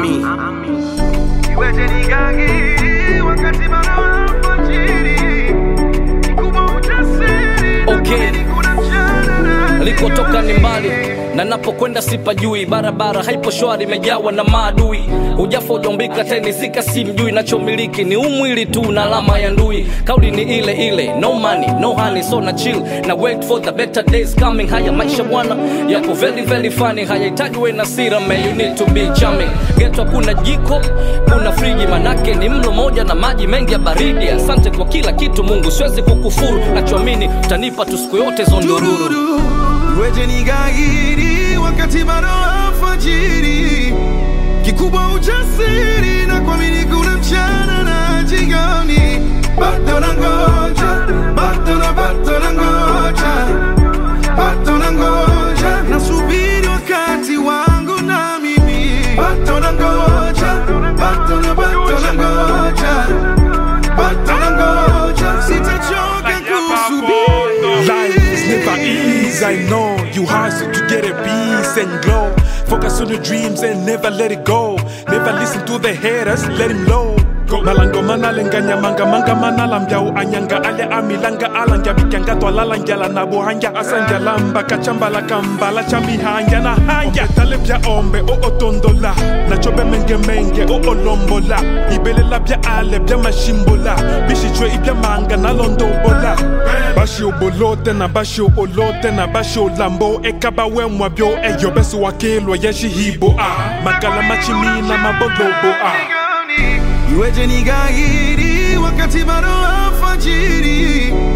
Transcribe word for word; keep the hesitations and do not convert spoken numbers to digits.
Ami. Iweje nigagi wakati bado alfajiri, kubwa ujasiri. Okay, nilikotoka ni mbali na napokwenda sipajui, barabara haipo shwari imejawa na maadui. Hujafa ujombika teni zika simjui, nachomiliki ni umwili tu na alama ya ndui. Kauli ni ile ile, no money, no honey, so na chill na wait for the better days coming. Haya maisha bwana yako very very funny, hayahitaji we na sira man, you need to be charming. Geto kuna jiko, kuna friji, manake ni mlo moja na maji mengi ya baridi. Asante kwa kila kitu Mungu, siwezi kukufuru, nachoamini utanipa tu siku yote zondururu. Iweje nigahiri wakati bado alfajiri, kikubwa ujasiri na kuamini kuna mchana na jioni. Bado nangoja, bado na bado nangoja, bado nangoja, nasubiri wakati wangu na mimi. Bado nangoja, bado na bado nangoja, bado nangoja, sitachoka kusubiri. Life is never easy, I know. You hustle to get a peace and glow. Focus on your dreams and never let it go. Never listen to the haters, let him low. Malango manalenganya manga manga manalambya anyanga ale amilanga alanga bikanga twalala njala nabo hanja asanja lamba kachambala kambala chamihanja na hanja talebya ombe o otondola na chobe menge menge o olombola ibelela bya ale bya mashimbola bishichwe ibya manga na londobola bashi obolote na bashi olote na bashi lambo ekaba wemwa byo eyobesu wakelo yeshihibo a makala machimina mabolobo a. Iweje nigahiri wakati bado alfajiri,